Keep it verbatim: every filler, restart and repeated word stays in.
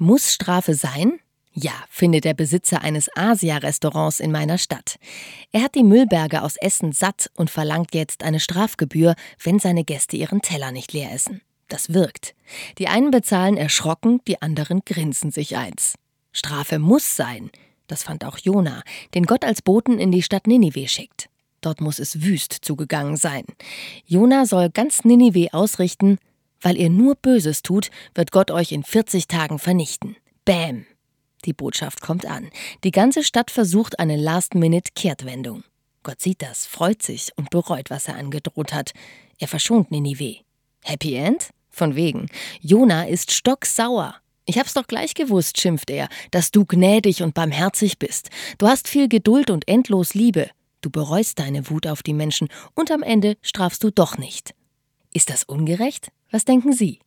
Muss Strafe sein? Ja, findet der Besitzer eines Asia-Restaurants in meiner Stadt. Er hat die Müllberge aus Essen satt und verlangt jetzt eine Strafgebühr, wenn seine Gäste ihren Teller nicht leer essen. Das wirkt. Die einen bezahlen erschrocken, die anderen grinsen sich eins. Strafe muss sein. Das fand auch Jona, den Gott als Boten in die Stadt Ninive schickt. Dort muss es wüst zugegangen sein. Jona soll ganz Ninive ausrichten: Weil ihr nur Böses tut, wird Gott euch in vierzig Tagen vernichten. Bäm! Die Botschaft kommt an. Die ganze Stadt versucht eine Last-Minute-Kehrtwendung. Gott sieht das, freut sich und bereut, was er angedroht hat. Er verschont Ninive. Happy End? Von wegen. Jona ist stocksauer. Ich hab's doch gleich gewusst, schimpft er, dass du gnädig und barmherzig bist. Du hast viel Geduld und endlos Liebe. Du bereust deine Wut auf die Menschen und am Ende strafst du doch nicht. Ist das ungerecht? Was denken Sie?